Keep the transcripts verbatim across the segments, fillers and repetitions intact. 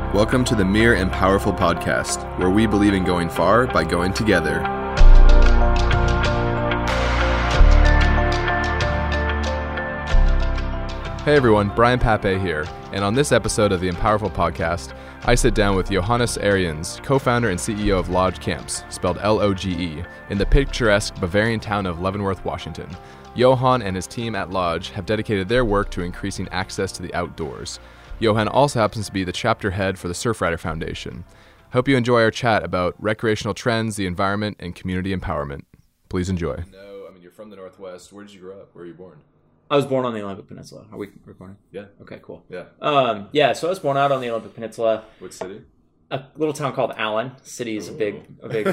Welcome to the Mere and Powerful podcast, where we believe in going far by going together. Hey everyone, Brian Pape here, and on this episode of the Empowerful podcast, I sit down with Johannes Ariens, co-founder and C E O of Lodge Camps, spelled L O G E, in the picturesque Bavarian town of Leavenworth, Washington. Johan and his team at Lodge have dedicated their work to increasing access to the outdoors. Johan also happens to be the chapter head for the Surfrider Foundation. I hope you enjoy our chat about recreational trends, the environment, and community empowerment. Please enjoy. No, I mean, you're from the Northwest. Where did you grow up? Where were you born? I was born on the Olympic Peninsula. Are we recording? Yeah. Okay, cool. Yeah. Um, yeah, so I was born out on the Olympic Peninsula. What city? A little town called Allen. City is Ooh. a big, a big.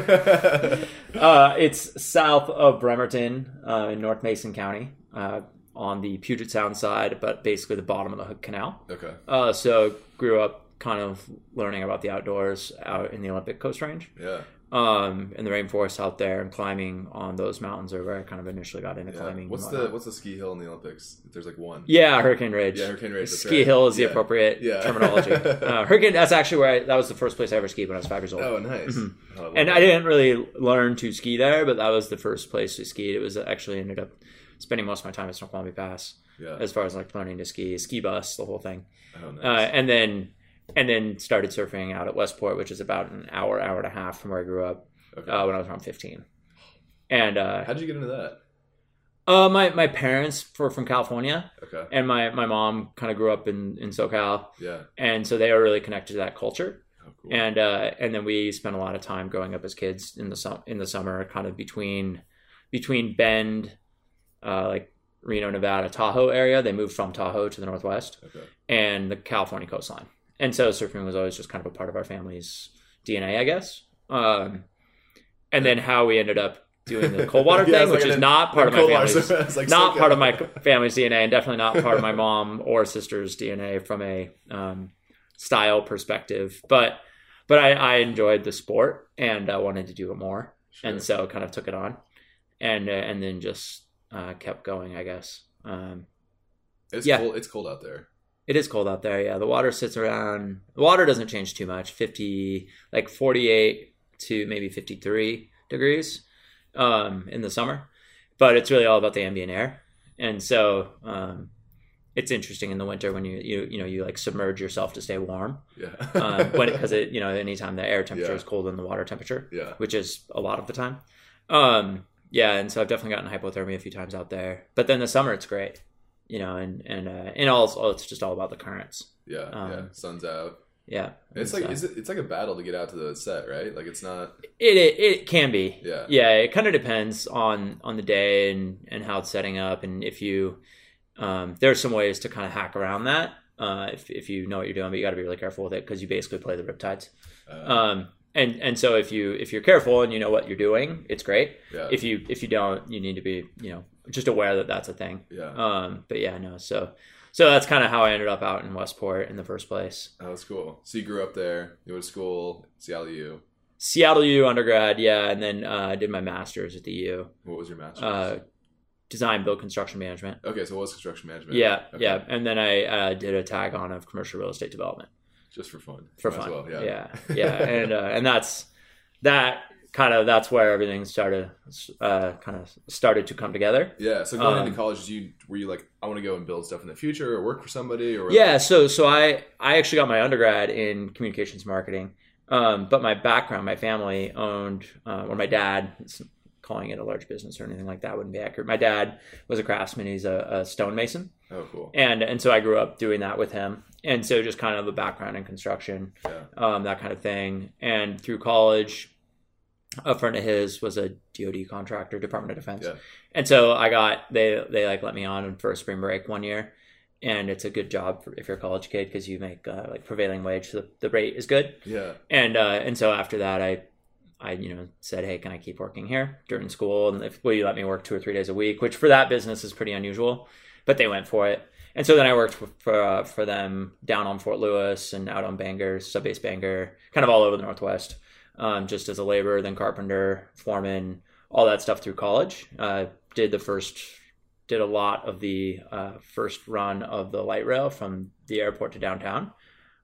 uh, it's south of Bremerton uh, in North Mason County, uh, on the Puget Sound side, but basically the bottom of the Hood Canal. Okay. Uh, so grew up kind of learning about the outdoors out in the Olympic Coast Range. Yeah. Um, in the rainforest out there, and climbing on those mountains are where I kind of initially got into yeah. climbing. What's the what's the ski hill in the Olympics? There's like one. Yeah, Hurricane Ridge. Yeah, Hurricane Ridge. Ski right. hill is the yeah. appropriate yeah. terminology. uh, Hurricane. That's actually where I, that was the first place I ever skied when I was five years old. Oh, nice. Mm-hmm. Oh, I and that. I didn't really learn to ski there, but that was the first place we skied. It was actually ended up spending most of my time at Snoqualmie Pass. Yeah. As far as like learning to ski, ski bus, the whole thing. Oh, nice. Uh, and then and then started surfing out at Westport, which is about an hour, hour and a half from where I grew up. Okay. Uh, when I was around fifteen. And uh, how'd you get into that? Uh, my my parents were from California. Okay. And my, my mom kind of grew up in, in SoCal. Yeah. And so they were really connected to that culture. Oh, cool. And uh, and then we spent a lot of time growing up as kids in the su- in the summer, kind of between between Bend, uh, like Reno, Nevada, Tahoe area. They moved from Tahoe to the Northwest. Okay. And the California coastline. And so surfing was always just kind of a part of our family's D N A, I guess. Um, and then how we ended up doing the cold water yeah, thing, like which is an, not part of my family's, like not so part of my family's D N A, and definitely not part of my mom or sister's D N A from a um, style perspective. But but I, I enjoyed the sport and I wanted to do it more, Sure. and so kind of took it on, and uh, and then just uh, kept going, I guess. Um, it's yeah. cold. It's cold out there. It is cold out there. Yeah, the water sits around. The water doesn't change too much. Fifty, like forty-eight to maybe fifty-three degrees um, in the summer, but it's really all about the ambient air. And so um, it's interesting in the winter when you you you know you like submerge yourself to stay warm. Yeah. um, when because it, it you know anytime the air temperature Yeah. is colder than the water temperature. Yeah. Which is a lot of the time. Um, yeah, and so I've definitely gotten hypothermia a few times out there. But then the summer it's great. You know, and and uh, and all it's just all about the currents. Yeah, Um, yeah. Sun's out. Yeah, It's and like so- is it, it's like a battle to get out to the set, right? Like it's not. It it, it can be. Yeah. Yeah. It kind of depends on on the day and and how it's setting up, and if you um, there's some ways to kind of hack around that uh, if if you know what you're doing, but you got to be really careful with it because you basically play the riptides. Uh, Um, and and so if you if you're careful and you know what you're doing, it's great. yeah. If you if you don't, you need to be you know just aware that that's a thing. yeah. Um, but yeah, no. So so that's kind of how I ended up out in Westport in the first place. Oh, that's cool. So you grew up there. You went to school, Seattle U. Seattle U undergrad, yeah, and then uh, I did my master's at the U. What was your master's? Uh, design, build, construction management. okay, so it was construction management. Yeah, Okay. yeah, and then I uh, did a tag on of commercial real estate development Just for fun. for Might as fun. well, yeah. yeah, yeah, and uh, and that's that kind of that's where everything started, uh, kind of started to come together. Yeah. So going Um, into college, did you were you like, I want to go and build stuff in the future or work for somebody or Yeah, so so I I actually got my undergrad in communications marketing, um, but my background, my family owned, uh, or my dad, it's, calling it a large business or anything like that wouldn't be accurate. My dad was a craftsman; he's a, a stonemason, Oh, cool. and and so I grew up doing that with him, and so just kind of a background in construction, Yeah. um, that kind of thing. And through college, a friend of his was a D O D contractor, Department of Defense. Yeah. And so I got, they, they like let me on for a spring break one year. And it's a good job for, if you're a college kid, because you make uh, like prevailing wage. So the, the rate is good. Yeah. And, uh, and so after that, I, I, you know, said, hey, can I keep working here during school? And if, will you let me work two or three days a week, which for that business is pretty unusual, but they went for it. And so then I worked for, for, uh, for them down on Fort Lewis and out on Bangor, Subbase Bangor, kind of all over the Northwest. Um, just as a laborer, then carpenter, foreman, all that stuff through college. Uh, did the first, did a lot of the uh, first run of the light rail from the airport to downtown.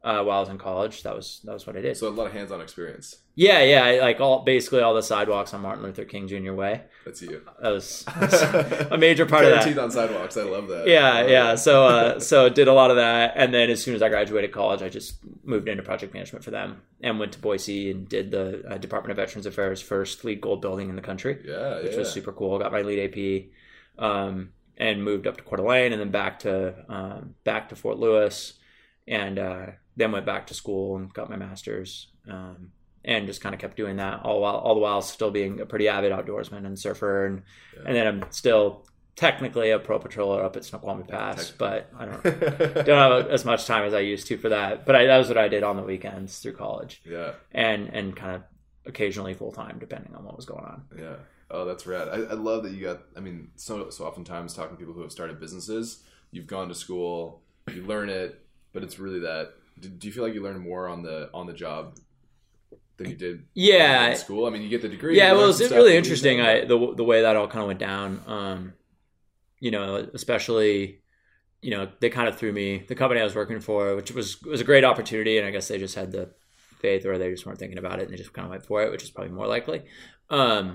uh, while I was in college. That was that was what I did. So a lot of hands-on experience. Yeah, yeah, I- like all basically all the sidewalks on Martin Luther King Junior Way. That's you. That was, was a major part of that. Teeth on sidewalks. I love that. Yeah, love yeah. that. So, uh, so did a lot of that, and then as soon as I graduated college, I just moved into project management for them, and went to Boise and did the uh, Department of Veterans Affairs first LEED Gold building in the country, Yeah, which yeah. was super cool. Got my LEED A P, um, and moved up to Coeur d'Alene, and then back to um, back to Fort Lewis, and uh, then went back to school and got my master's. Um, and just kind of kept doing that all while, all the while still being a pretty avid outdoorsman and surfer. And, Yeah. and then I'm still technically a pro patroller up at Snoqualmie Pass, but I don't, don't have as much time as I used to for that. But I, that was what I did on the weekends through college. Yeah. And, and kind of occasionally full time, depending on what was going on. Yeah. Oh, that's rad. I, I love that you got, I mean, so, so oftentimes talking to people who have started businesses, you've gone to school, you learn it, but it's really that, do, do you feel like you learn more on the, on the job than you did Yeah. in school? I mean, you get the degree. Yeah, you well, learn it's some stuff, really but you interesting. know, I the the way that all kind of went down. Um, you know, especially, you know, they kind of threw me the company I was working for, which was was a great opportunity, and I guess they just had the faith, or they just weren't thinking about it, and they just kind of went for it, which is probably more likely. Um,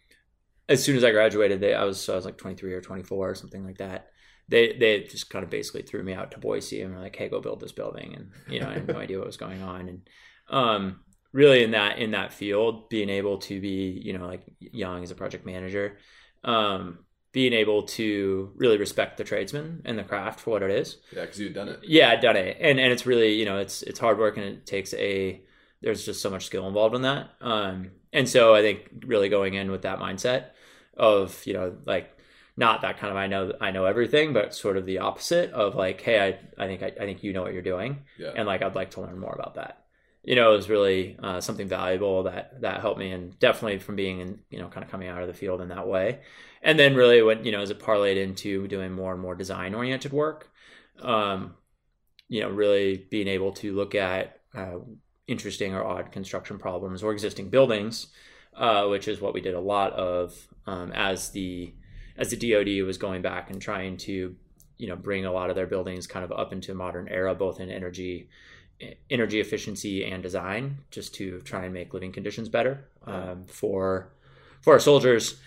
as soon as I graduated, they I was so I was like twenty-three or twenty-four or something like that. They they just kind of basically threw me out to Boise and were like, "Hey, go build this building," and you know, I had no idea what was going on, and um. really in that in that field, being able to be, you know, like young as a project manager, um, being able to really respect the tradesman and the craft for what it is. Yeah, because you've done it. Yeah, I've done it, and and it's really, you know, it's it's hard work, and it takes a there's just so much skill involved in that. Um, and so I think really going in with that mindset of, you know, like not that kind of I know I know everything, but sort of the opposite of like, hey, I I think I, I think you know what you're doing, Yeah. and like I'd like to learn more about that. You know, it was really uh, something valuable that that helped me, and definitely from being in, you know, kind of coming out of the field in that way. And then really when, you know, as it parlayed into doing more and more design oriented work, um, you know, really being able to look at uh, interesting or odd construction problems or existing buildings, uh, which is what we did a lot of um, as the as the D O D was going back and trying to, you know, bring a lot of their buildings kind of up into a modern era, both in energy energy efficiency and design, just to try and make living conditions better um, for for our soldiers.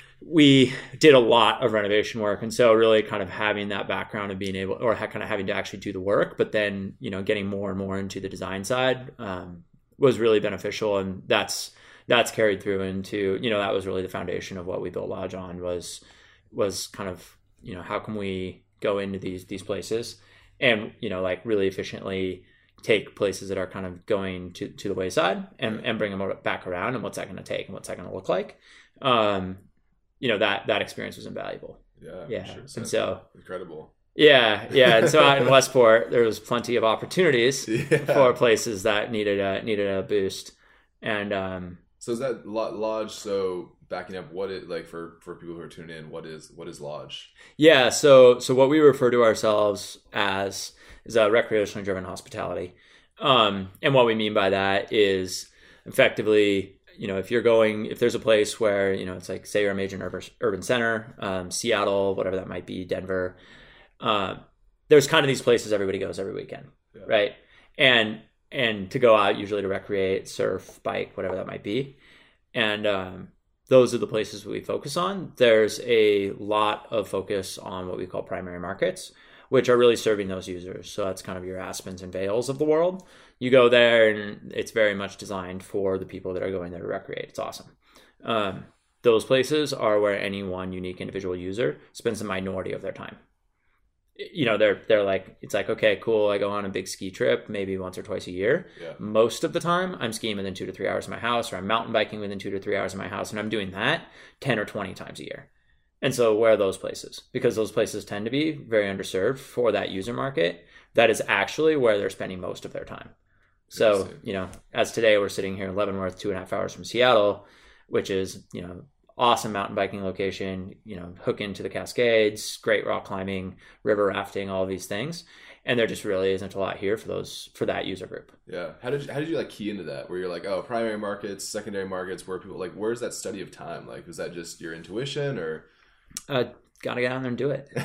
We did a lot of renovation work, and so really kind of having that background of being able, or ha- kind of having to actually do the work, but then, you know, getting more and more into the design side um, was really beneficial, and that's that's carried through into, you know, that was really the foundation of what we built Lodge on, was was kind of, you know, how can we go into these these places and, you know, like really efficiently take places that are kind of going to, to the wayside and, and bring them back around, and what's that going to take and what's that going to look like. Um, you know, that, that experience was invaluable. Yeah. Yeah. Sure. And so, incredible. yeah. Yeah. And so out in Westport, there was plenty of opportunities Yeah. for places that needed a, needed a boost. And, um, So is that lo- Lodge? So backing up, what it like for, for people who are tuning in, what is, what is Lodge? yeah. So, so what we refer to ourselves as is a recreationally driven hospitality. Um, and what we mean by that is effectively, you know, if you're going, if there's a place where, you know, it's like, say you're a major urban, urban center, um, Seattle, whatever that might be, Denver, uh, there's kind of these places everybody goes every weekend, Yeah. right? And, and to go out usually to recreate, surf, bike, whatever that might be. And, um, those are the places we focus on. There's a lot of focus on what we call primary markets, which are really serving those users. So that's kind of your Aspens and Vales of the world. You go there and it's very much designed for the people that are going there to recreate. It's awesome. Um, those places are where any one unique individual user spends a minority of their time. You know, they're they're like, it's like, okay, cool, I go on a big ski trip maybe once or twice a year. Yeah. Most of the time, I'm skiing within two to three hours of my house, or I'm mountain biking within two to three hours of my house, and I'm doing that ten or twenty times a year. And so where are those places? Because those places tend to be very underserved for that user market. That is actually where they're spending most of their time. So, you know, as today we're sitting here in Leavenworth, two and a half hours from Seattle, which is, you know, awesome mountain biking location, you know, hook into the Cascades, great rock climbing, river rafting, all of these things. And there just really isn't a lot here for those, for that user group. Yeah. How did you, how did you like key into that? Where you're like, oh, primary markets, secondary markets, where people like, where's that study of time? Like, was that just your intuition, or Uh, gotta get out there and do it.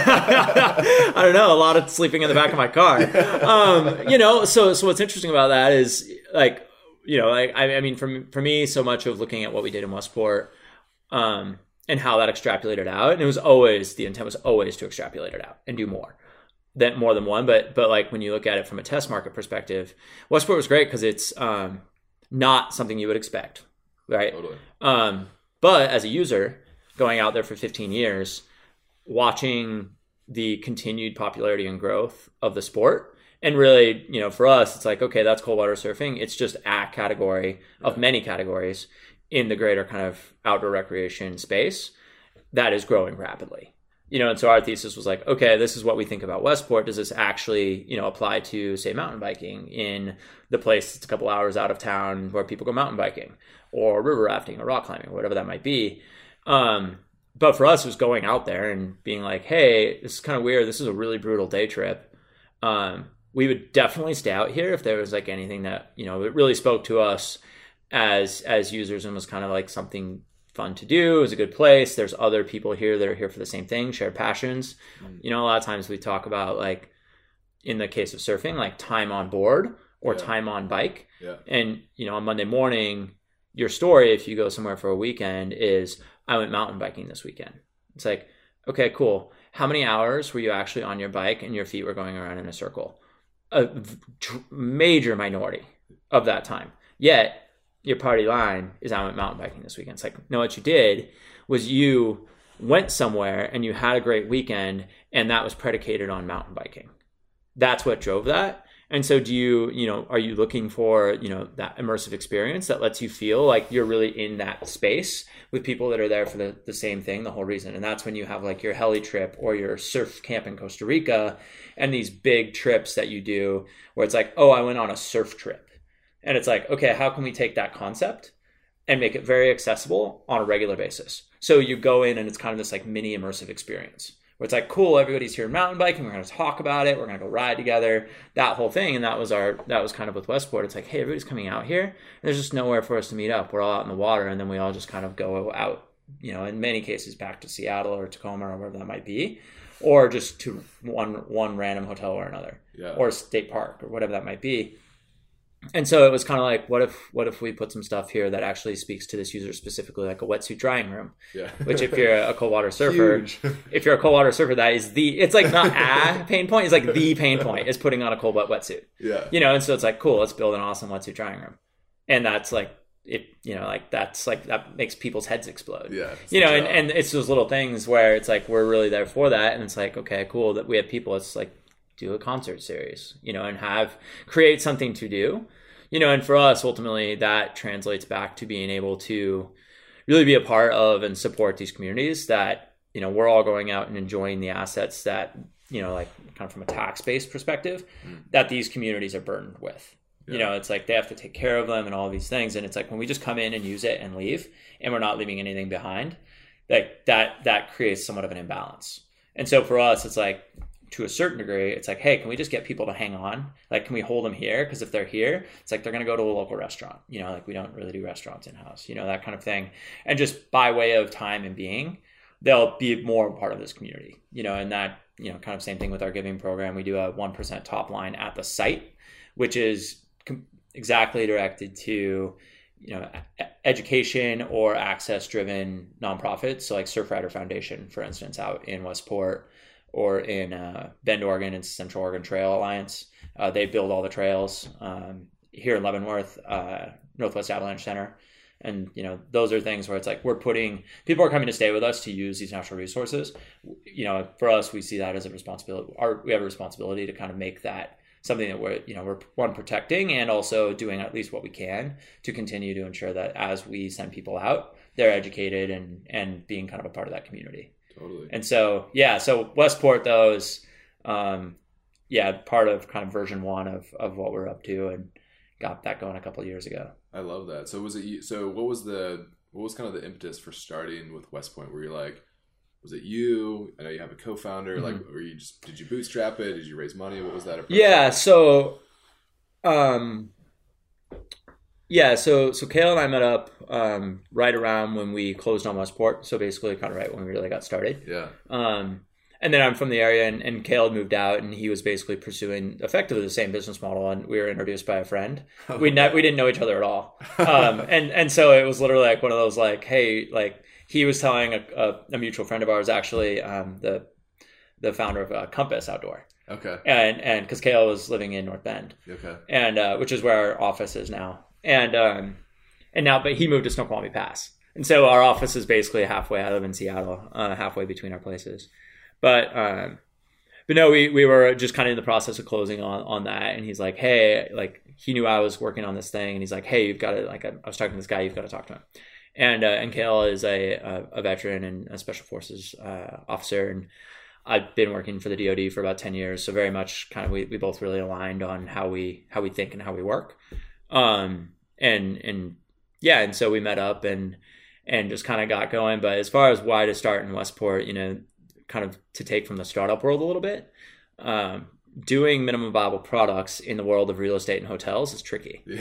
I don't know. A lot of sleeping in the back of my car. Um, you know, so so what's interesting about that is like, you know, like I, I mean, for for me, so much of looking at what we did in Westport, um, and how that extrapolated out, and it was always the intent was always to extrapolate it out and do more. Than more than one, but but like when you look at it from a test market perspective, Westport was great because it's um, not something you would expect, right? Totally. Um, but as a user going out there for fifteen years, watching the continued popularity and growth of the sport, and really, you know, for us, it's like, okay, that's cold water surfing. It's just a category of right. many categories in the greater kind of outdoor recreation space that is growing rapidly. You know, and so our thesis was like, okay, this is what we think about Westport. Does this actually, you know, apply to, say, mountain biking in the place that's a couple hours out of town where people go mountain biking or river rafting or rock climbing or whatever that might be? Um, but for us, it was going out there and being like, hey, this is kind of weird. This is a really brutal day trip. Um, we would definitely stay out here if there was like anything that, you know, it really spoke to us as as users and was kind of like something fun to do. It was a good place. There's other people here that are here for the same thing, shared passions. Mm. You know, a lot of times we talk about, like, in the case of surfing, like time on board or yeah. time on bike. Yeah. And, you know, on Monday morning, your story, if you go somewhere for a weekend, is I went mountain biking this weekend. It's like, okay, cool. How many hours were you actually on your bike and your feet were going around in a circle? A major minority of that time. Yet, your party line is I went mountain biking this weekend. It's like, no, what you did was you went somewhere and you had a great weekend, and that was predicated on mountain biking. That's what drove that. And so do you, you know, are you looking for, you know, that immersive experience that lets you feel like you're really in that space with people that are there for the, the same thing, the whole reason? And that's when you have like your heli trip or your surf camp in Costa Rica and these big trips that you do where it's like, oh, I went on a surf trip. And it's like, okay, how can we take that concept and make it very accessible on a regular basis? So you go in and it's kind of this like mini immersive experience where it's like, cool, everybody's here mountain biking. We're going to talk about it. We're going to go ride together, that whole thing. And that was our, that was kind of with Westport. It's like, hey, everybody's coming out here. And there's just nowhere for us to meet up. We're all out in the water. And then we all just kind of go out, you know, in many cases back to Seattle or Tacoma or wherever that might be, or just to one, one random hotel or another, yeah. or state park or whatever that might be. And so it was kind of like, what if what if we put some stuff here that actually speaks to this user specifically, like a wetsuit drying room? Yeah. Which, if you're a cold water surfer, if you're a cold water surfer, that is the, it's like not a pain point, it's like the pain point is putting on a cold wet wetsuit. Yeah. You know, and so it's like, cool, let's build an awesome wetsuit drying room. And that's like, it, you know, like that's like, that makes people's heads explode. Yeah. You know, and, and it's those little things where it's like, we're really there for that. And it's like, okay, cool, that we have people, it's like, do a concert series, you know, and have, create something to do. You know, and for us, ultimately, that translates back to being able to really be a part of and support these communities that, you know, we're all going out and enjoying the assets that, you know, like kind of from a tax-based perspective, mm. that these communities are burdened with. Yeah. You know, it's like they have to take care of them and all these things. And it's like when we just come in and use it and leave and we're not leaving anything behind, like that, that creates somewhat of an imbalance. And so for us, it's like, to a certain degree, it's like, hey, can we just get people to hang on? Like, can we hold them here? Because if they're here, it's like they're going to go to a local restaurant. You know, like we don't really do restaurants in-house, you know, that kind of thing. And just by way of time and being, they'll be more part of this community, you know, and that, you know, kind of same thing with our giving program. We do a one percent top line at the site, which is com- exactly directed to, you know, education or access-driven nonprofits. So like Surfrider Foundation, for instance, out in Westport, or in uh, Bend, Oregon, and Central Oregon Trail Alliance. Uh, they build all the trails um, here in Leavenworth, uh, Northwest Avalanche Center. And, you know, those are things where it's like we're putting, people are coming to stay with us to use these natural resources. You know, for us, we see that as a responsibility. Our, we have a responsibility to kind of make that something that we're, you know, we're one, protecting and also doing at least what we can to continue to ensure that as we send people out, they're educated and, and being kind of a part of that community. Totally. And so, yeah, so Westport, though, is, um, yeah, part of kind of version one of, of what we're up to, and got that going a couple of years ago. I love that. So was it, so what was the, what was kind of the impetus for starting with West Point? Were you like, was it you? I know you have a co-founder, mm-hmm. like, or you just, did you bootstrap it? Did you raise money? What was that approach? Yeah. So, um, Yeah, so so Kale and I met up um, right around when we closed on Westport. So basically, kind of right when we really got started. Yeah. Um, and then I'm from the area, and, and Kale had moved out, and he was basically pursuing effectively the same business model. And we were introduced by a friend. Oh, we ne- we didn't know each other at all. Um, and and so it was literally like one of those like, hey, like he was telling a, a, a mutual friend of ours, actually, um, the the founder of uh, Compass Outdoor. Okay. And and because Kale was living in North Bend. Okay. And uh, which is where our office is now. And um, and now, but he moved to Snoqualmie Pass, and so our office is basically halfway. I live in Seattle, uh, halfway between our places. But um, but no, we we were just kind of in the process of closing on on that, and he's like, hey, like he knew I was working on this thing, and he's like, hey, you've got to like I was talking to this guy, you've got to talk to him. And uh, and Kale is a a, a veteran and a special forces uh, officer, and I've been working for the D O D for about ten years, so very much kind of we we both really aligned on how we how we think and how we work. Um, and and yeah, and so we met up and and just kind of got going. But as far as why to start in Westport, you know, kind of to take from the startup world a little bit, um, doing minimum viable products in the world of real estate and hotels is tricky. Yeah.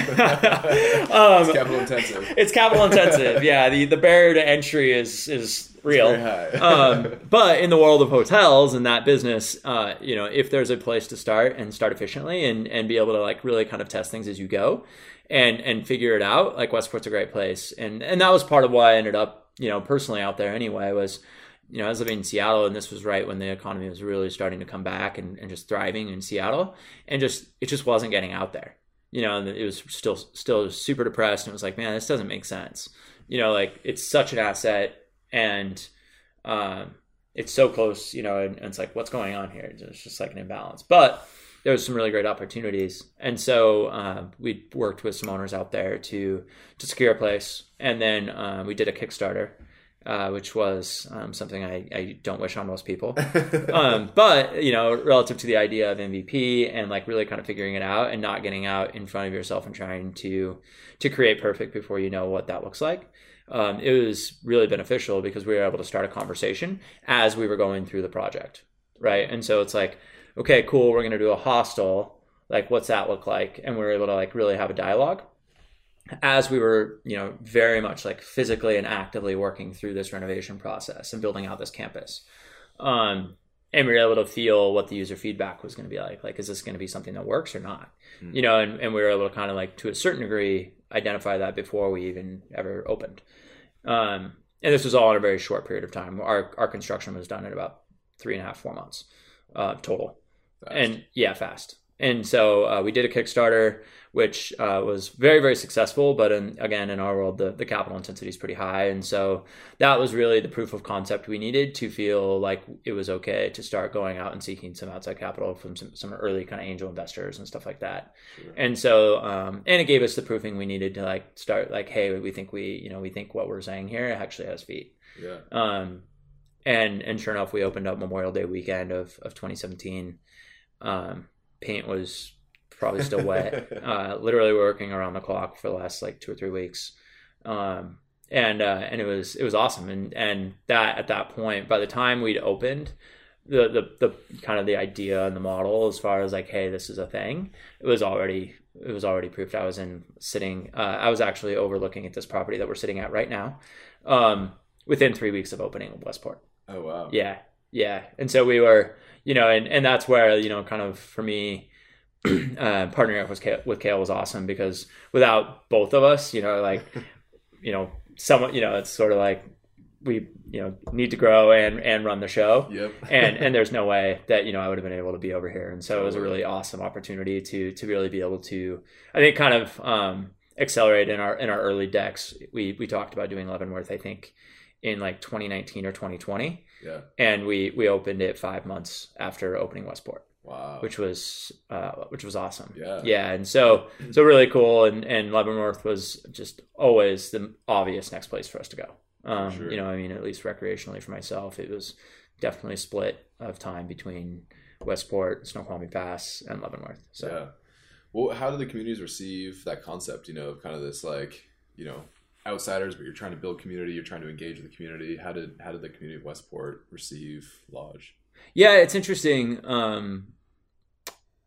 um, it's capital intensive. It's capital intensive. Yeah, the the barrier to entry is is real. It's very high. um, but in the world of hotels and that business, uh, you know, if there's a place to start and start efficiently and and be able to like really kind of test things as you go, and and figure it out, like Westport's a great place. And and that was part of why I ended up, you know, personally out there anyway, was, you know, I was living in Seattle, and this was right when the economy was really starting to come back and, and just thriving in Seattle, and just it just wasn't getting out there. You know, and it was still still super depressed, and it was like, man, this doesn't make sense. You know, like it's such an asset, and um, it's so close. You know, and, and it's like, what's going on here? It's just like an imbalance. But there was some really great opportunities, and so uh, we worked with some owners out there to to secure a place, and then uh, we did a Kickstarter. Uh, which was um, something I, I don't wish on most people. um, but, you know, relative to the idea of M V P and like really kind of figuring it out and not getting out in front of yourself and trying to to create perfect before you know what that looks like. Um, it was really beneficial because we were able to start a conversation as we were going through the project, right? And so it's like, okay, cool, we're going to do a hostel. Like, what's that look like? And we were able to like really have a dialogue as we were, you know, very much like physically and actively working through this renovation process and building out this campus. Um, and we were able to feel what the user feedback was going to be like. Like, is this going to be something that works or not? Mm-hmm. You know, and, and we were able to kind of like, to a certain degree, identify that before we even ever opened. Um, and this was all in a very short period of time. Our our construction was done in about three and a half, four months uh, total. Fast. And yeah, fast. And so uh, we did a Kickstarter, which uh, was very, very successful. But in, again, in our world, the, the capital intensity is pretty high. And so that was really the proof of concept we needed to feel like it was okay to start going out and seeking some outside capital from some, some early kind of angel investors and stuff like that. Sure. And so, um, and it gave us the proofing we needed to like start like, hey, we think we, you know, we think what we're saying here actually has feet. Yeah. Um, and, and sure enough, we opened up Memorial Day weekend of, of twenty seventeen. Um, paint was probably still wet. uh, literally working around the clock for the last like two or three weeks. Um, and, uh, and it was, it was awesome. And, and that at that point, by the time we'd opened, the, the, the kind of the idea and the model as far as like, hey, this is a thing, it was already, it was already proved. I was in sitting, uh, I was actually overlooking at this property that we're sitting at right now, um, within three weeks of opening Westport. Oh, wow. Yeah. Yeah. And so we were, you know, and, and that's where, you know, kind of for me, uh, partnering up with Kale, with Kale was awesome, because without both of us, you know, like, you know, someone, you know, it's sort of like we, you know, need to grow and, and run the show. Yep. and, and there's no way that, you know, I would have been able to be over here. And so it was a really awesome opportunity to, to really be able to, I think, kind of, um, accelerate in our, in our early decks. We, we talked about doing Leavenworth, I think, in like twenty nineteen or twenty twenty. Yeah. And we, we opened it five months after opening Westport. Wow. Which was, uh, which was awesome. Yeah. Yeah. And so, so really cool. And, and Leavenworth was just always the obvious next place for us to go. Um, sure. You know, I mean, at least recreationally for myself, it was definitely a split of time between Westport, Snoqualmie Pass, and Leavenworth. So, yeah. Well, how did the communities receive that concept, you know, of kind of this like, you know, outsiders, but you're trying to build community, you're trying to engage with the community. How did, how did the community of Westport receive Lodge? Yeah, it's interesting. Um,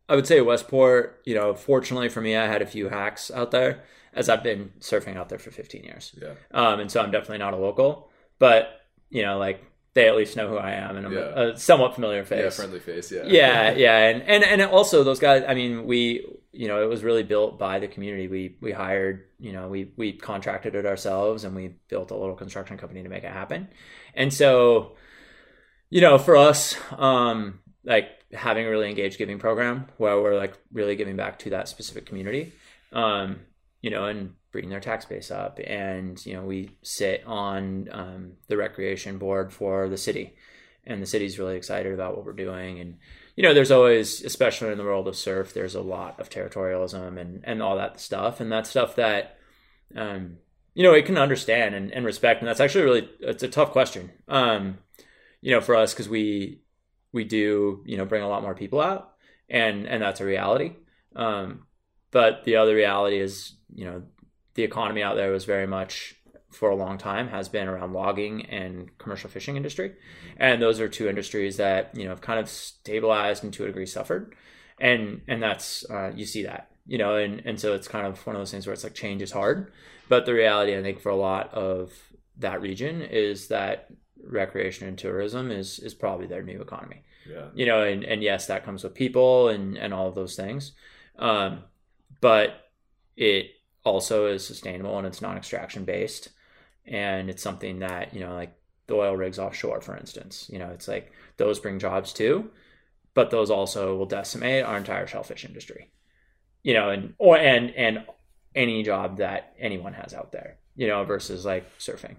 I would say Westport, you know, fortunately for me, I had a few hacks out there as I've been surfing out there for fifteen years. Yeah. Um, and so I'm definitely not a local, but you know, like they at least know who I am and I'm Yeah. a, a somewhat familiar face. Yeah, friendly face. Yeah. Yeah, yeah, and, and and also those guys. I mean, we, you know, it was really built by the community. We we hired, you know, we we contracted it ourselves, and we built a little construction company to make it happen. And so, you know, for us, um, like having a really engaged giving program where we're like really giving back to that specific community, um, you know, and bringing their tax base up, and you know, we sit on um, the recreation board for the city. And the city's really excited about what we're doing. And, you know, there's always, especially in the world of surf, there's a lot of territorialism and, and all that stuff. And that's stuff that, um, you know, it can understand and, and respect. And that's actually really, it's a tough question, um, you know, for us, because we, we do, you know, bring a lot more people out, and, and that's a reality. Um, but the other reality is, you know, the economy out there was very much, for a long time, has been around logging and commercial fishing industry. And those are two industries that, you know, have kind of stabilized and to a degree suffered. And, and that's, uh, you see that, you know, and, and so it's kind of one of those things where it's like change is hard. But the reality, I think, for a lot of that region is that recreation and tourism is, is probably their new economy. Yeah. You know, and, and yes, that comes with people and, and all of those things. Um, but it also is sustainable and it's non-extraction based. And it's something that, you know, like the oil rigs offshore, for instance, you know, it's like those bring jobs too, but those also will decimate our entire shellfish industry, you know, and, or, and, and any job that anyone has out there, you know, versus like surfing.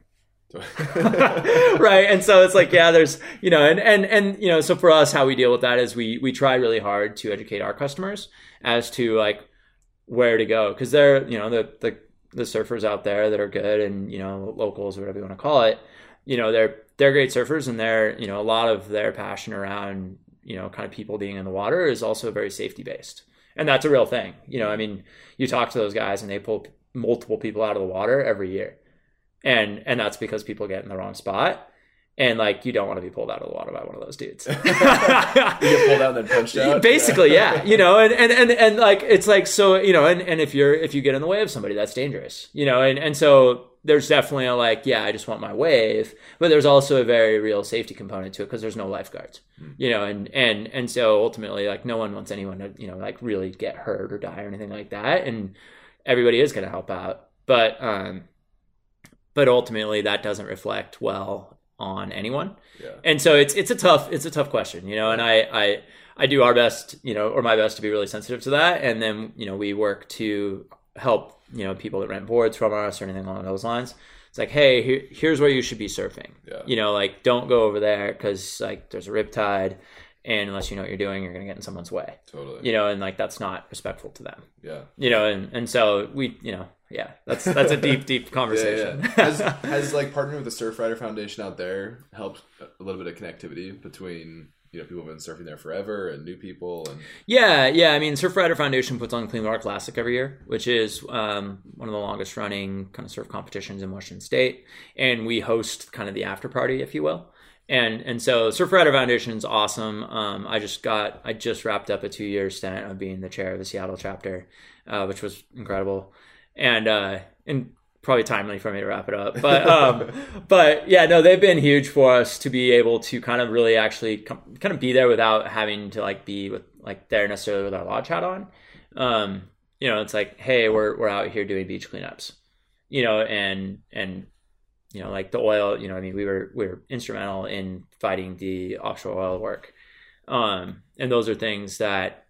Right. And so it's like, yeah, there's, you know, and, and, and, you know, so for us, how we deal with that is we, we try really hard to educate our customers as to like where to go. Cause they're, you know, the, the, the surfers out there that are good and, you know, locals, whatever you want to call it, you know, they're, they're great surfers, and they're, you know, a lot of their passion around, you know, kind of people being in the water is also very safety based. And that's a real thing. You know, I mean, you talk to those guys and they pull multiple people out of the water every year. And, and that's because people get in the wrong spot. And like, you don't want to be pulled out of the water by one of those dudes. You get pulled out and then punched out. Basically, yeah. yeah. You know, and, and, and, and like, it's like, so, you know, and, and if you're, if you get in the way of somebody, that's dangerous, you know? And, and so there's definitely a like, yeah, I just want my wave, but there's also a very real safety component to it because there's no lifeguards, mm. you know? And, and, and so ultimately, like, no one wants anyone to, you know, like really get hurt or die or anything like that. And everybody is going to help out. But, um, but ultimately that doesn't reflect well on anyone. Yeah. And so it's, it's a tough, it's a tough question, you know, and I, I, I do our best, you know, or my best to be really sensitive to that. And then, you know, we work to help, you know, people that rent boards from us or anything along those lines. It's like, hey, here, here's where you should be surfing. Yeah. You know, like don't go over there because like there's a riptide, and unless you know what you're doing, you're going to get in someone's way. Totally. You know, and like that's not respectful to them. Yeah. You know, and, and so we, you know, yeah, that's that's a deep, deep conversation. Yeah, yeah. Has, has like partnering with the Surfrider Foundation out there helped a little bit of connectivity between, you know, people who've been surfing there forever and new people? And yeah, yeah. I mean, Surfrider Foundation puts on Clean Water Classic every year, which is um, one of the longest running kind of surf competitions in Washington State, and we host kind of the after party, if you will. And and so Surfrider Foundation is awesome. Um, I just got I just wrapped up a two year stint of being the chair of the Seattle chapter, uh, which was incredible, and uh, and probably timely for me to wrap it up. But um, but yeah, no, they've been huge for us to be able to kind of really actually com- kind of be there without having to like be with like there necessarily with our lodge hat on. Um, you know, it's like, hey, we're we're out here doing beach cleanups, you know, and and. You know, like the oil, you know, I mean, we were, we were instrumental in fighting the offshore oil work. Um, and those are things that,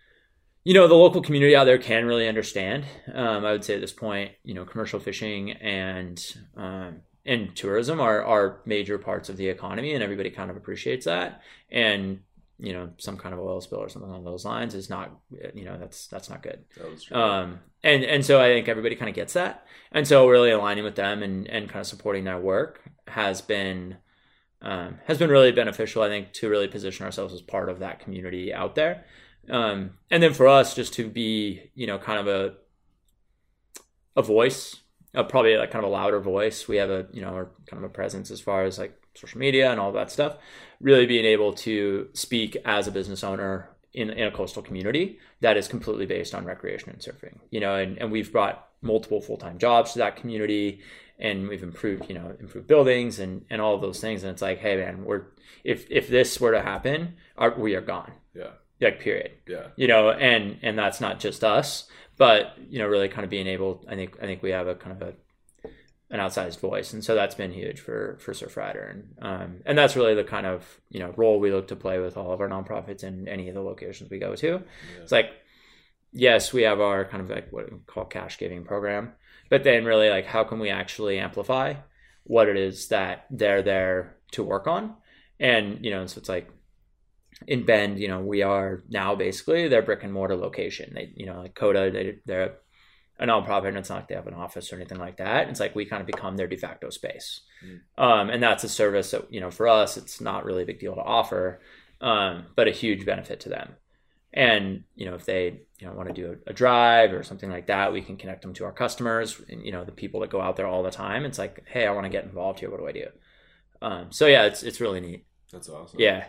you know, the local community out there can really understand. Um, I would say at this point, you know, commercial fishing and, um, and tourism are, are major parts of the economy, and everybody kind of appreciates that. And, you know, some kind of oil spill or something along those lines is not, you know, that's, that's not good. That was true. Um, and, and so I think everybody kind of gets that. And so really aligning with them and, and kind of supporting their work has been, um, has been really beneficial, I think, to really position ourselves as part of that community out there. Um, and then for us just to be, you know, kind of a, a voice, uh, probably like kind of a louder voice. We have a, you know, our kind of a presence as far as like social media and all that stuff, really being able to speak as a business owner in, in a coastal community that is completely based on recreation and surfing, you know, and, and we've brought multiple full-time jobs to that community, and we've improved, you know, improved buildings and, and all of those things. And it's like, hey man, we're, if, if this were to happen, our, we are gone. Yeah. Like period. Yeah. You know, and, and that's not just us, but, you know, really kind of being able, I think, I think we have a kind of a, an outsized voice. And so that's been huge for, for Surfrider. And, um, and that's really the kind of, you know, role we look to play with all of our nonprofits in any of the locations we go to. Yeah. It's like, yes, we have our kind of like what we call cash giving program, but then really like, how can we actually amplify what it is that they're there to work on? And, you know, so it's like in Bend, you know, we are now basically their brick and mortar location. They, you know, like Coda, they, they're a nonprofit, and it's not like they have an office or anything like that. It's like we kind of become their de facto space. Mm. Um, and that's a service that, you know, for us, it's not really a big deal to offer, um, but a huge benefit to them. And, you know, if they, you know, want to do a, a drive or something like that, we can connect them to our customers and, you know, the people that go out there all the time. It's like, hey, I want to get involved here. What do I do? Um, so yeah, it's, it's really neat. That's awesome. Yeah.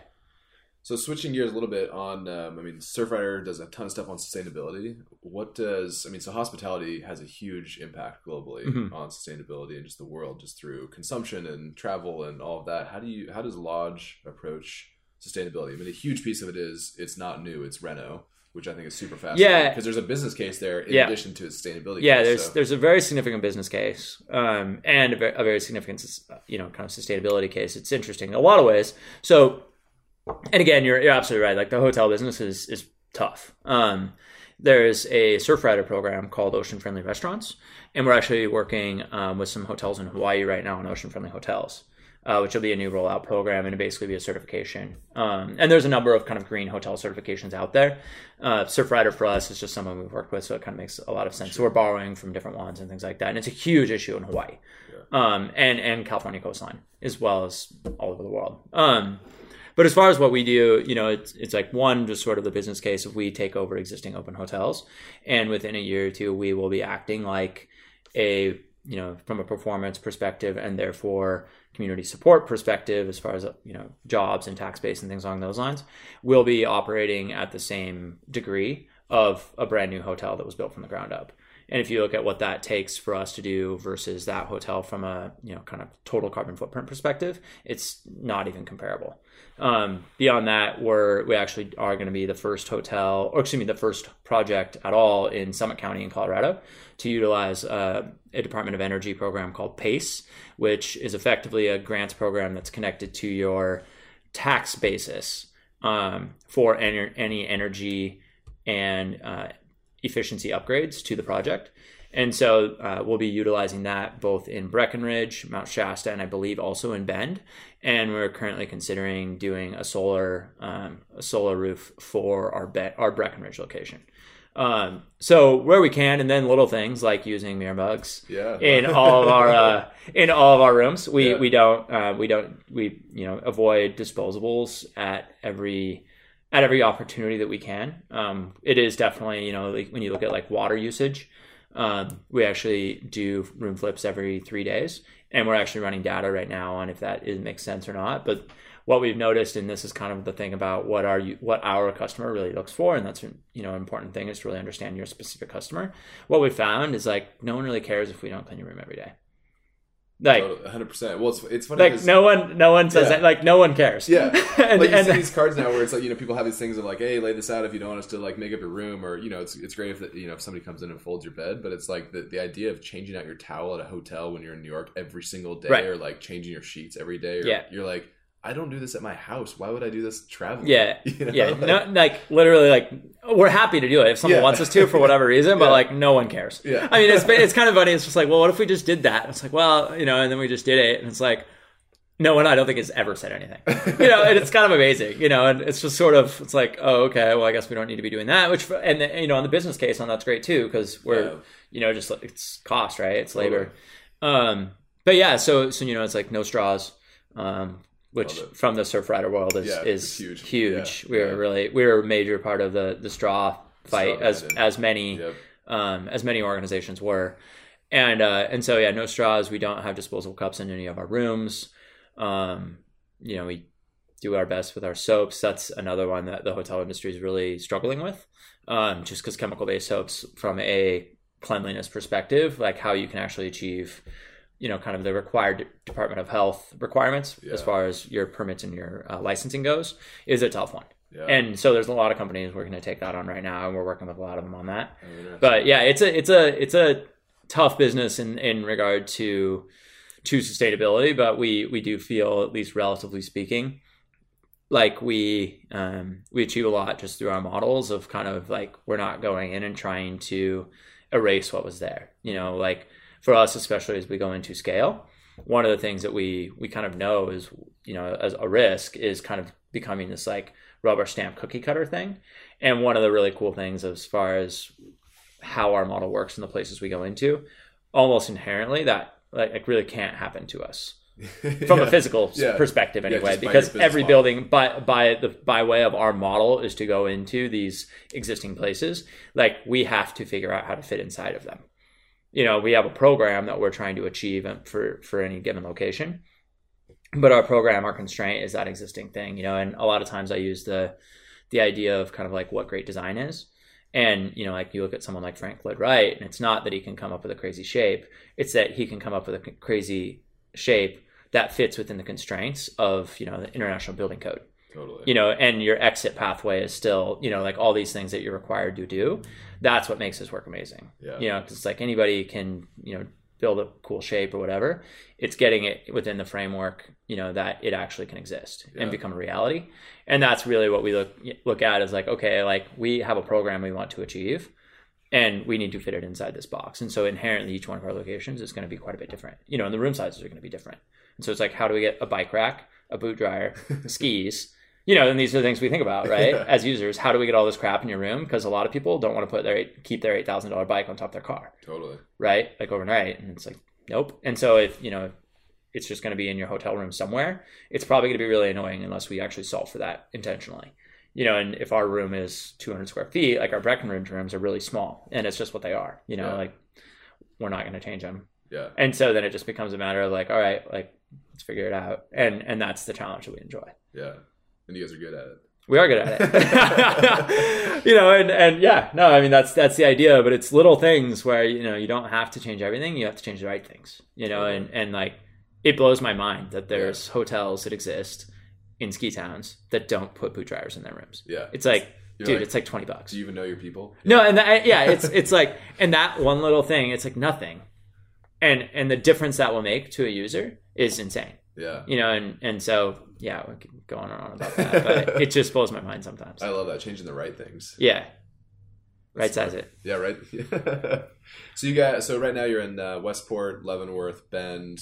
So switching gears a little bit on, um, I mean, Surfrider does a ton of stuff on sustainability. What does, I mean, so hospitality has a huge impact globally mm-hmm. on sustainability and just the world, just through consumption and travel and all of that. How do you, how does Lodge approach sustainability? I mean, a huge piece of it is, it's not new, it's reno, which I think is super fascinating. Yeah. Because there's a business case there in yeah. addition to sustainability. Yeah, case, there's so. there's a very significant business case um, and a very, a very significant, you know, kind of sustainability case. It's interesting in a lot of ways. So, and again, you're you're absolutely right. Like the hotel business is is tough. Um, there's a Surfrider program called Ocean Friendly Restaurants, and we're actually working um, with some hotels in Hawaii right now on Ocean Friendly Hotels, uh, which will be a new rollout program and basically be a certification. Um, and there's a number of kind of green hotel certifications out there. Uh, Surfrider for us is just someone we've worked with, so it kind of makes a lot of sense. Sure. So we're borrowing from different ones and things like that, and it's a huge issue in Hawaii, yeah. um, and and California coastline as well as all over the world. Um, But as far as what we do, you know, it's it's like one, just sort of the business case of we take over existing open hotels, and within a year or two, we will be acting like a, you know, from a performance perspective and therefore community support perspective, as far as, you know, jobs and tax base and things along those lines, we'll be operating at the same degree of a brand new hotel that was built from the ground up. And if you look at what that takes for us to do versus that hotel from a, you know, kind of total carbon footprint perspective, it's not even comparable. Um, beyond that, we're, we actually are going to be the first hotel, or excuse me, the first project at all in Summit County in Colorado to utilize uh, a Department of Energy program called PACE, which is effectively a grants program that's connected to your tax basis um, for any, any energy and uh, efficiency upgrades to the project. And so uh, we'll be utilizing that both in Breckenridge, Mount Shasta, and I believe also in Bend. And we're currently considering doing a solar um, a solar roof for our Be- our Breckenridge location. Um, so where we can, and then little things like using mirror mugs yeah. in all of our uh, in all of our rooms. We yeah. we don't uh, we don't we you know avoid disposables at every. at every opportunity that we can. Um, it is definitely, you know, like when you look at like water usage, um, we actually do room flips every three days. And we're actually running data right now on if that is, makes sense or not. But what we've noticed, and this is kind of the thing about what our, what our customer really looks for, and that's, you know, an important thing is to really understand your specific customer. What we found is like, no one really cares if we don't clean your room every day. Like one hundred percent. Well, it's it's funny. Like no one, no one says yeah. that. Like no one cares. Yeah. and, like you and, see these cards now where it's like, you know, people have these things of like, hey, lay this out if you don't want us to like make up your room, or you know, it's it's great if the, you know if somebody comes in and folds your bed, but it's like the the idea of changing out your towel at a hotel when you're in New York every single day, right. or like changing your sheets every day. Or, yeah. You're like, I don't do this at my house. Why would I do this traveling? Yeah. You know? Yeah. No, like literally, like we're happy to do it if someone yeah. wants us to for whatever reason, but yeah. like no one cares. Yeah. I mean, it's it's kind of funny. It's just like, well, what if we just did that? It's like, well, you know, and then we just did it, and it's like, no one I don't think has ever said anything. You know, and it's kind of amazing. You know, and it's just sort of it's like, oh, okay, well, I guess we don't need to be doing that. Which and you know, on the business case on that's great too because we're yeah. you know just it's cost, right? It's labor. Totally. Um, but yeah, so so you know, it's like no straws. Um, which from the Surfrider world is, yeah, is huge. huge. Yeah, we're yeah. really we're a major part of the the straw fight straw as engine. as many yep. um, as many organizations were, and uh, and so yeah, no straws. We don't have disposable cups in any of our rooms. Um, you know, we do our best with our soaps. That's another one that the hotel industry is really struggling with, um, just because chemical-based soaps, from a cleanliness perspective, like how you can actually achieve, you know, kind of the required Department of Health requirements yeah. as far as your permits and your uh, licensing goes, is a tough one. Yeah. And so there's a lot of companies working to take that on right now, and we're working with a lot of them on that. Oh, but yeah, it's a it's a it's a tough business in, in regard to to sustainability, but we we do feel, at least relatively speaking, like we um, we achieve a lot just through our models of kind of like, we're not going in and trying to erase what was there. You know, like for us, especially as we go into scale, one of the things that we we kind of know is, you know, as a risk is kind of becoming this like rubber stamp cookie cutter thing. And one of the really cool things as far as how our model works in the places we go into, almost inherently that like really can't happen to us from yeah. a physical yeah. perspective anyway, yeah, because every model. building by by the by way of our model is to go into these existing places. Like we have to figure out how to fit inside of them. You know, we have a program that we're trying to achieve for for any given location. But our program, our constraint is that existing thing, you know, and a lot of times I use the the idea of kind of like what great design is. And, you know, like you look at someone like Frank Lloyd Wright, and it's not that he can come up with a crazy shape. It's that he can come up with a crazy shape that fits within the constraints of, you know, the International Building Code. Totally. You know, and your exit pathway is still, you know, like all these things that you're required to do. That's what makes this work amazing. Yeah. You know, because it's like anybody can, you know, build a cool shape or whatever. It's getting it within the framework, you know, that it actually can exist yeah. and become a reality. And that's really what we look look at is like, okay, like we have a program we want to achieve, and we need to fit it inside this box. And so inherently each one of our locations is going to be quite a bit different, you know, and the room sizes are going to be different. And so it's like, how do we get a bike rack, a boot dryer, skis, you know, and these are the things we think about, right? Yeah. As users, how do we get all this crap in your room? Because a lot of people don't want to put their keep their eight thousand dollars bike on top of their car. Totally. Right? Like overnight. And it's like, nope. And so if, you know, it's just going to be in your hotel room somewhere, it's probably going to be really annoying unless we actually solve for that intentionally. You know, and if our room is two hundred square feet, like our Breckenridge rooms are really small, and it's just what they are, you know, yeah. like we're not going to change them. Yeah. And so then it just becomes a matter of like, all right, like let's figure it out. And, and that's the challenge that we enjoy. Yeah. And you guys are good at it. We are good at it. You know, and, and yeah, no, I mean, that's, that's the idea, but it's little things where, you know, you don't have to change everything. You have to change the right things, you know, and, and like, it blows my mind that there's yeah. hotels that exist in ski towns that don't put boot dryers in their rooms. Yeah. It's like, You're dude, like, it's like twenty bucks. Do you even know your people? No. And that, yeah, it's, it's like, and that one little thing, it's like nothing. And, and the difference that will make to a user is insane. Yeah. You know, and, and so, yeah, we can go on and on about that, but it just blows my mind sometimes. I love that. Changing the right things. Yeah. Right size it. Yeah, right. So you got, so right now you're in uh, Westport, Leavenworth, Bend,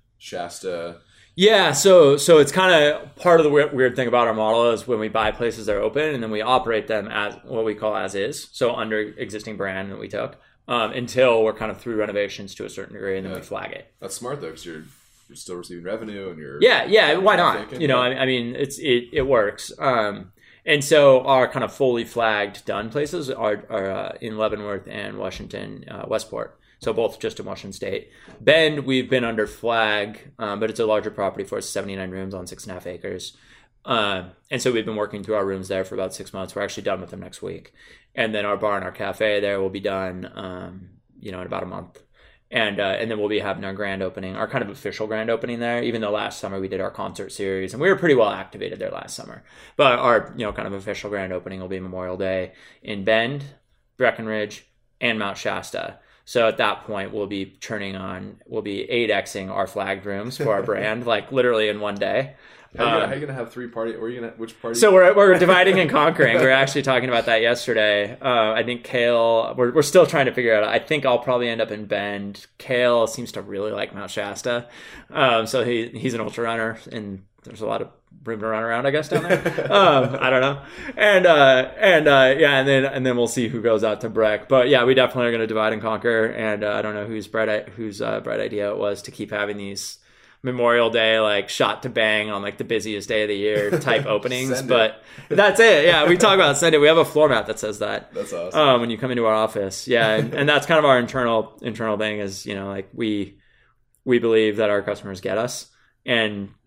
Shasta. Yeah. So, so it's kind of part of the weird, weird thing about our model is when we buy places that are open and then we operate them as what we call as is. So under existing brand that we took um, until we're kind of through renovations to a certain degree and then yeah. we flag it. That's smart though, because you're, you're still receiving revenue and you're yeah yeah why not, you know, I, I mean it's it, it works um and so our kind of fully flagged done places are, are uh, in Leavenworth and Washington uh, Westport, so both just in Washington State. Bend we've been under flag, um, but it's a larger property for us, seventy-nine rooms on six and a half acres, uh, and so we've been working through our rooms there for about six months. We're actually done with them next week, and then our bar and our cafe there will be done um you know in about a month. And uh, and then we'll be having our grand opening, our kind of official grand opening there, even though last summer we did our concert series and we were pretty well activated there last summer. But our, you know, kind of official grand opening will be Memorial Day in Bend, Breckenridge, and Mount Shasta. So at that point, we'll be turning on, we'll be eight Xing our flagged rooms for our brand, like literally in one day. How are you, um, gonna, gonna have three parties? Where are you gonna? Which party? So we're we're dividing and conquering. We were actually talking about that yesterday. Uh, I think Kale. We're we're still trying to figure out. I think I'll probably end up in Bend. Kale seems to really like Mount Shasta, um, so he he's an ultra runner, and there's a lot of room to run around, I guess, down there. um, I don't know. And uh, and uh, yeah, and then and then we'll see who goes out to Breck. But yeah, we definitely are going to divide and conquer. And uh, I don't know whose bright whose uh, bright idea it was to keep having these Memorial Day, like shot to bang on like the busiest day of the year type openings. But that's it. Yeah, we talk about send it. We have a floor mat that says that. That's awesome. Um, when you come into our office. Yeah. And, and that's kind of our internal internal thing is, you know, like we we believe that our customers get us. And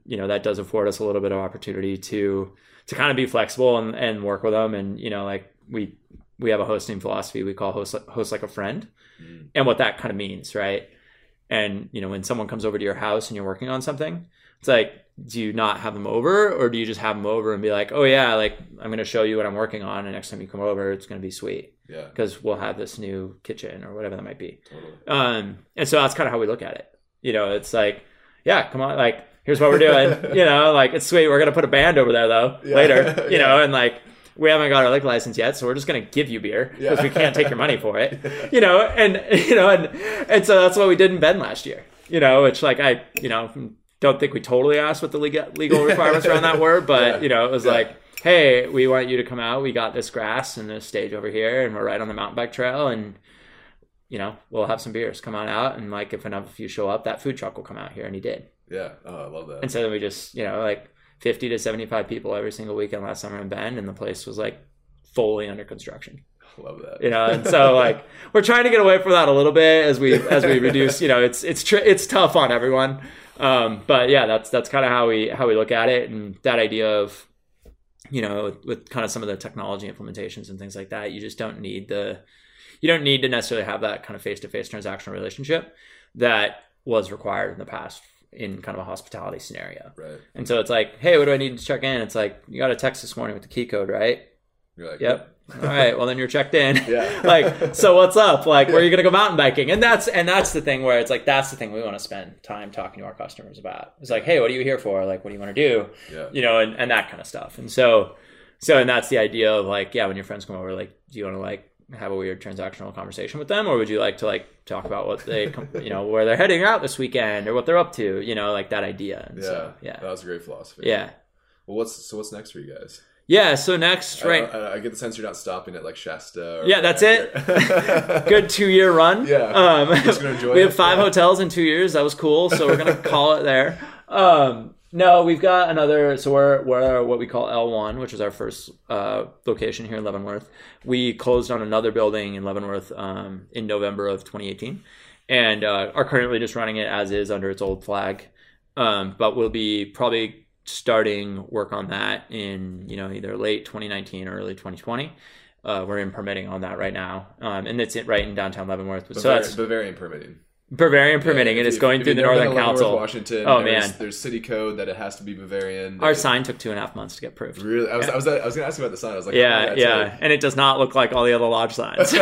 you know, that does afford us a little bit of opportunity to to kind of be flexible and, and work with them. And, you know, like we we have a hosting philosophy we call host, host like a friend. Mm. And what that kind of means, right? And, you know, when someone comes over to your house and you're working on something, it's like, do you not have them over, or do you just have them over and be like, oh yeah, like I'm going to show you what I'm working on, and next time you come over, it's going to be sweet. Yeah. Because we'll have this new kitchen or whatever that might be. Totally. Um, and so that's kind of how we look at it. You know, it's like, yeah, come on, like, here's what we're doing. You know, like, it's sweet. We're going to put a band over there though, yeah. later, you yeah. know, and like, we haven't got our liquor license yet, so we're just going to give you beer because yeah. we can't take your money for it, you know, and, you know, and, and so that's what we did in Bend last year, you know, which like, I, you know, don't think we totally asked what the legal legal requirements around that were, but yeah. you know, it was yeah. like, hey, we want you to come out. We got this grass and this stage over here, and we're right on the mountain bike trail, and you know, we'll have some beers. Come on out, and like if enough of you show up, that food truck will come out here, and he did. Yeah, oh, I love that. And so then we just, you know, like fifty to seventy-five people every single weekend last summer in Bend, and the place was like fully under construction. Love that. You know, and so like we're trying to get away from that a little bit as we as we reduce. You know, it's it's tr- it's tough on everyone. Um, but yeah, that's, that's kind of how we, how we look at it. And that idea of, you know, with, with kind of some of the technology implementations and things like that, you just don't need the, you don't need to necessarily have that kind of face-to-face transactional relationship that was required in the past in kind of a hospitality scenario. Right. And so it's like, hey, what do I need to check in? It's like, you got a text this morning with the key code, right? You're like, yep. All right, well then you're checked in. Yeah. Like, so what's up? Like, where are you gonna go mountain biking? And that's and that's the thing where it's like that's the thing we want to spend time talking to our customers about. It's like, hey, what are you here for? Like, what do you want to do? Yeah. You know, and, and that kind of stuff. And so so and that's the idea of like, yeah, when your friends come over, like, do you want to like have a weird transactional conversation with them, or would you like to like talk about what they you know, where they're heading out this weekend or what they're up to, you know, like that idea. And yeah. So, yeah. That was a great philosophy. Yeah. Well, what's so what's next for you guys? Yeah, so next, right? I, I, I get the sense you're not stopping at like Shasta. Or yeah, that's it. Good two-year run. Yeah, um, just gonna enjoy we it. have five yeah. hotels in two years. That was cool. So we're gonna call it there. Um, no, we've got another. So we're we're what we call L one, which is our first uh, location here in Leavenworth. We closed on another building in Leavenworth um, in November of twenty eighteen, and uh, are currently just running it as is under its old flag. Um, but we'll be probably starting work on that in, you know, either late twenty nineteen or early twenty twenty. Uh, we're in permitting on that right now. Um, and it's right in downtown Leavenworth. Bavarian, so that's Bavarian permitting. Bavarian permitting. Yeah, it is going if through the Northern Council. Washington, oh there's, man, there's city code that it has to be Bavarian. Our sign took two and a half months to get approved. Really, I was, yeah. I was, I was going to ask you about the sign. I was like, yeah, oh, yeah, totally. And it does not look like all the other lodge signs.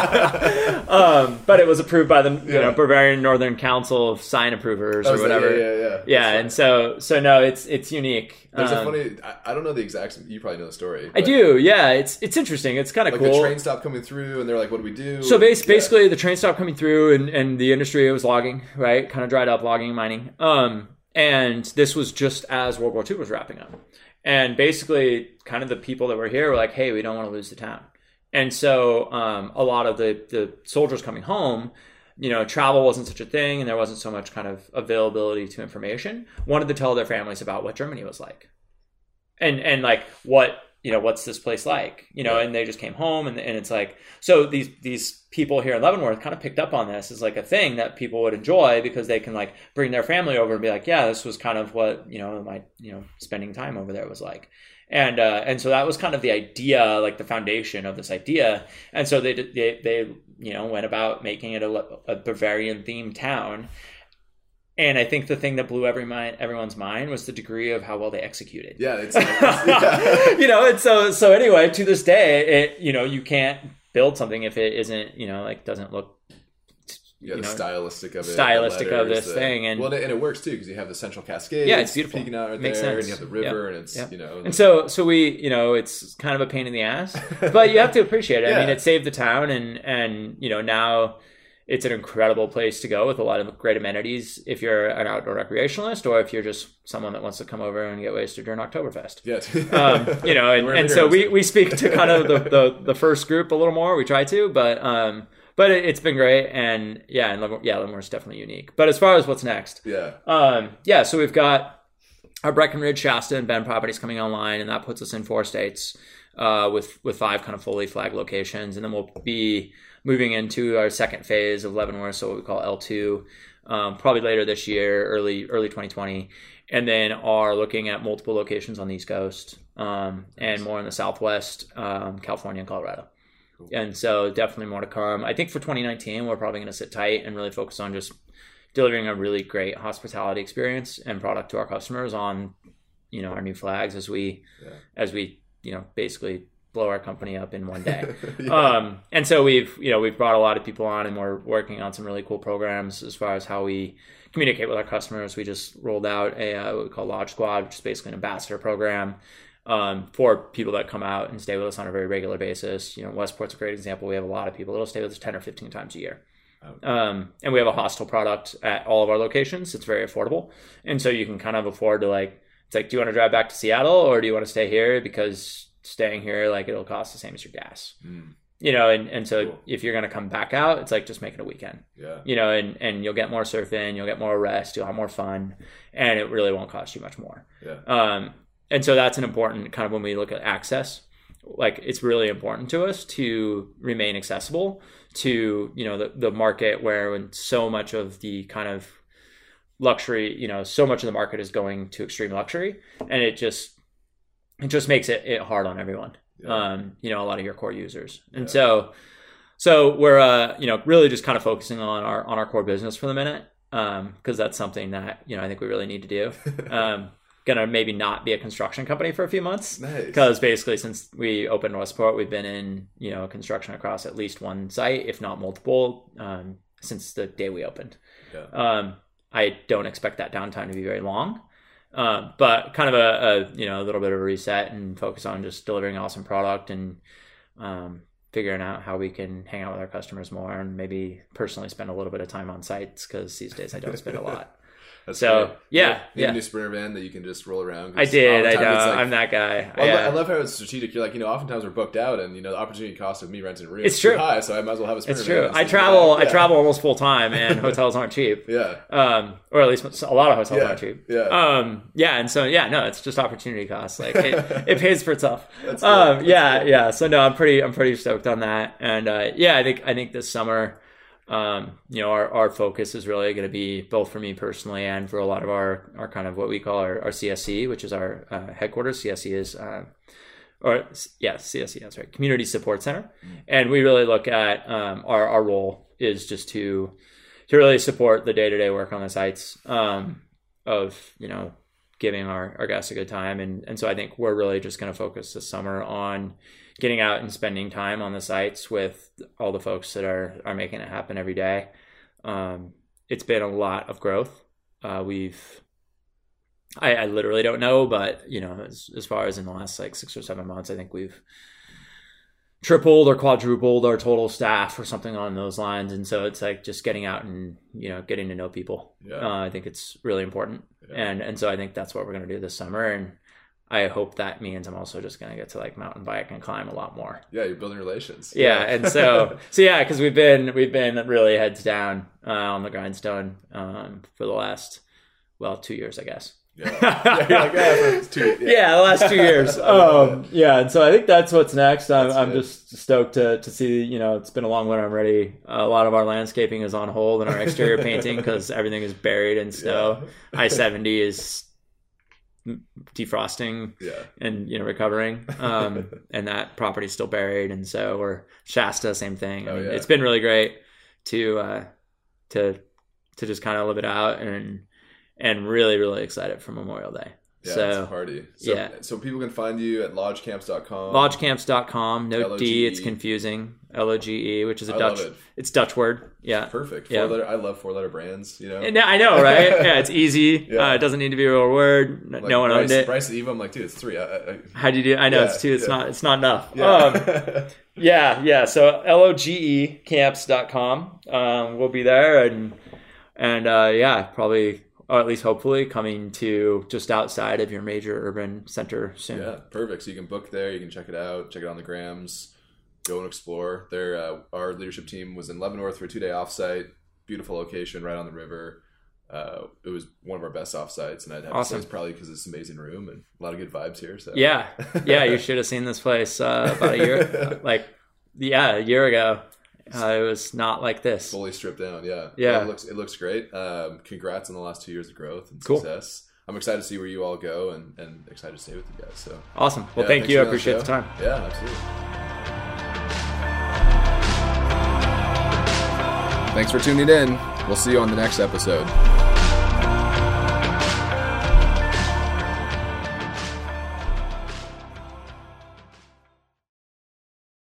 um, but it was approved by the you yeah. know Bavarian Northern Council of sign approvers or whatever. Like, yeah, yeah, yeah. Yeah, and so so no, it's it's unique. There's um, a funny. I, I don't know the exact. You probably know the story. I do. Yeah, it's it's interesting. It's kind of like cool. The train stopped coming through, and they're like, "What do we do?" So bas- yeah. basically, the train stopped coming through, and, and the industry was logging, right? Kind of dried up, logging, mining. Um, and this was just as World War Two was wrapping up, and basically, kind of the people that were here were like, "Hey, we don't want to lose the town," and so um, a lot of the the soldiers coming home. You know, travel wasn't such a thing, and there wasn't so much kind of availability to information. Wanted to tell their families about what Germany was like, and and like what you know, what's this place like? You know, yeah. and they just came home, and and it's like so these these people here in Leavenworth kind of picked up on this as like a thing that people would enjoy because they can like bring their family over and be like, yeah, this was kind of what you know my you know spending time over there was like. And uh, and so that was kind of the idea, like the foundation of this idea. And so they they they you know went about making it a, a Bavarian themed town. And I think the thing that blew every mind, everyone's mind was the degree of how well they executed. Yeah, it's, it's yeah. you know. And so so anyway, to this day, it you know you can't build something if it isn't you know like doesn't look. Yeah, you the know, stylistic of it. Stylistic letters, of this the, thing. And well, and it works too because you have the Central Cascade. Yeah, it's beautiful. Peeking out right it makes there, sense. and you have the river, yep. and it's, yep. you know. Like, and so, so we, you know, it's kind of a pain in the ass, but you have to appreciate it. yeah. I mean, it saved the town, and, and, you know, now it's an incredible place to go with a lot of great amenities if you're an outdoor recreationalist or if you're just someone that wants to come over and get wasted during Oktoberfest. Yes. um, you know, and, and so we, we speak to kind of the, the, the first group a little more. We try to, but, um, But it, it's been great, and yeah, and Leavenworth, yeah, Leavenworth's definitely unique. But as far as what's next, yeah, um, yeah, so we've got our Breckenridge, Shasta, and Bend properties coming online, and that puts us in four states uh, with with five kind of fully flagged locations, and then we'll be moving into our second phase of Leavenworth, so what we call L two, um, probably later this year, early early twenty twenty, and then are looking at multiple locations on the East Coast um, and more in the Southwest, um, California and Colorado. Cool. And so definitely more to come. I think for twenty nineteen, we're probably going to sit tight and really focus on just delivering a really great hospitality experience and product to our customers on, you know, our new flags as we, yeah. as we, you know, basically blow our company up in one day. yeah. Um, and so we've, you know, we've brought a lot of people on and we're working on some really cool programs as far as how we communicate with our customers. We just rolled out a, uh, what we call Lodge Squad, which is basically an ambassador program um, for people that come out and stay with us on a very regular basis. You know, Westport's a great example. We have a lot of people that'll stay with us ten or fifteen times a year. Oh. Um, and we have a hostel product at all of our locations. It's very affordable. And so you can kind of afford to like, it's like, do you want to drive back to Seattle or do you want to stay here? Because staying here, like it'll cost the same as your gas, mm. you know? And, and so cool. if you're going to come back out, it's like, just make it a weekend, yeah. you know, and, and you'll get more surfing, you'll get more rest, you'll have more fun, and it really won't cost you much more. Yeah. Um, and so that's an important kind of when we look at access, like it's really important to us to remain accessible to, you know, the, the market where when so much of the kind of luxury, you know, so much of the market is going to extreme luxury, and it just, it just makes it, it hard on everyone. Yeah. Um, you know, a lot of your core users. And yeah. so, so we're, uh, you know, really just kind of focusing on our, on our core business for the minute. Um, cause that's something that, you know, I think we really need to do. Um, gonna maybe not be a construction company for a few months. Nice. Because basically since we opened Westport, we've been in, you know, construction across at least one site, if not multiple, um, since the day we opened. Yeah. Um, I don't expect that downtime to be very long. Uh, but kind of a, a, you know, a little bit of a reset and focus on just delivering awesome product and um, figuring out how we can hang out with our customers more and maybe personally spend a little bit of time on sites because these days I don't spend a lot. That's so great. yeah, you have yeah. a new Sprinter van that you can just roll around. I did. I know. Like, I'm that guy. Well, yeah. I love how it's strategic. You're like, you know, oftentimes we're booked out, and you know, the opportunity cost of me renting a room it's true. is high, so I might as well have a Sprinter. It's true. van. I travel. I yeah. travel almost full time, and hotels aren't cheap. Yeah. Um, or at least a lot of hotels yeah. aren't cheap. Yeah. Um, yeah, and so yeah, no, it's just opportunity cost. Like it, it pays for itself. That's um, That's yeah, cool. yeah. So no, I'm pretty, I'm pretty stoked on that, and uh, yeah, I think, I think this summer. Um, you know, our, our focus is really going to be both for me personally and for a lot of our, our kind of what we call our, our C S C, which is our uh, headquarters. C S C is, uh, or yeah, C S C, that's right, Community Support Center. Mm-hmm. And we really look at um, our, our role is just to, to really support the day-to-day work on the sites um, of, you know, giving our, our guests a good time. And, and so I think we're really just going to focus this summer on getting out and spending time on the sites with all the folks that are, are making it happen every day. Um, it's been a lot of growth. Uh, we've, I, I literally don't know, but you know, as, as far as in the last like six or seven months, I think we've tripled or quadrupled our total staff or something on those lines. And so it's like just getting out and, you know, getting to know people. Yeah. Uh, I think it's really important. Yeah. And, and so I think that's what we're going to do this summer. And I hope that means I'm also just going to get to like mountain bike and climb a lot more. Yeah, you're building relations. Yeah, yeah. and so so yeah, because we've been we've been really heads down uh, on the grindstone um, for the last well two years, I guess. Yeah, yeah, you're like, yeah, for two, yeah. yeah, the last two years. um, yeah, and so I think that's what's next. I'm, I'm just stoked to to see. You know, it's been a long winter already. A lot of our landscaping is on hold and our exterior painting because everything is buried in snow. I seventy is defrosting yeah. and you know recovering um and that property's still buried, and so we're Shasta, same thing. I mean, oh, yeah. It's been really great to uh to to just kind of live it out and and really really excited for Memorial Day. Yeah, so, it's a party. So, yeah. So people can find you at lodge camps dot com. lodge camps dot com. No L O G E. D, it's confusing. L O G E, which is a I Dutch. Love it. It's Dutch word. Yeah. It's perfect. Four yeah. letter. I love four letter brands. You know. And I know, right? Yeah, it's easy. Yeah. Uh, it doesn't need to be a real word. Like no one Bryce, owned it. Bryce and Eva, I'm like, dude, it's three. I, I, How do you do? I know yeah, it's two. It's yeah. not. It's not enough. Yeah. Um, yeah, yeah. So L O G E camps dot com. Um, we'll be there, and and uh, yeah, probably. Or at least hopefully coming to just outside of your major urban center soon. Yeah, perfect. So you can book there. You can check it out. Check it on the grams. Go and explore. There, uh, our leadership team was in Leavenworth for a two-day offsite. Beautiful location, right on the river. Uh, it was one of our best offsites, and I'd have awesome. to say it's probably because it's an amazing room and a lot of good vibes here. So yeah, yeah, you should have seen this place uh, about a year, like yeah, a year ago. uh, it was not like this. Fully stripped down. Yeah. Yeah. Well, it looks, it looks great. Um, congrats on the last two years of growth and Cool. success. I'm excited to see where you all go and, and excited to stay with you guys. So Awesome. Well, yeah, thank you. I for being on appreciate the show. time. Yeah, absolutely. Thanks for tuning in. We'll see you on the next episode.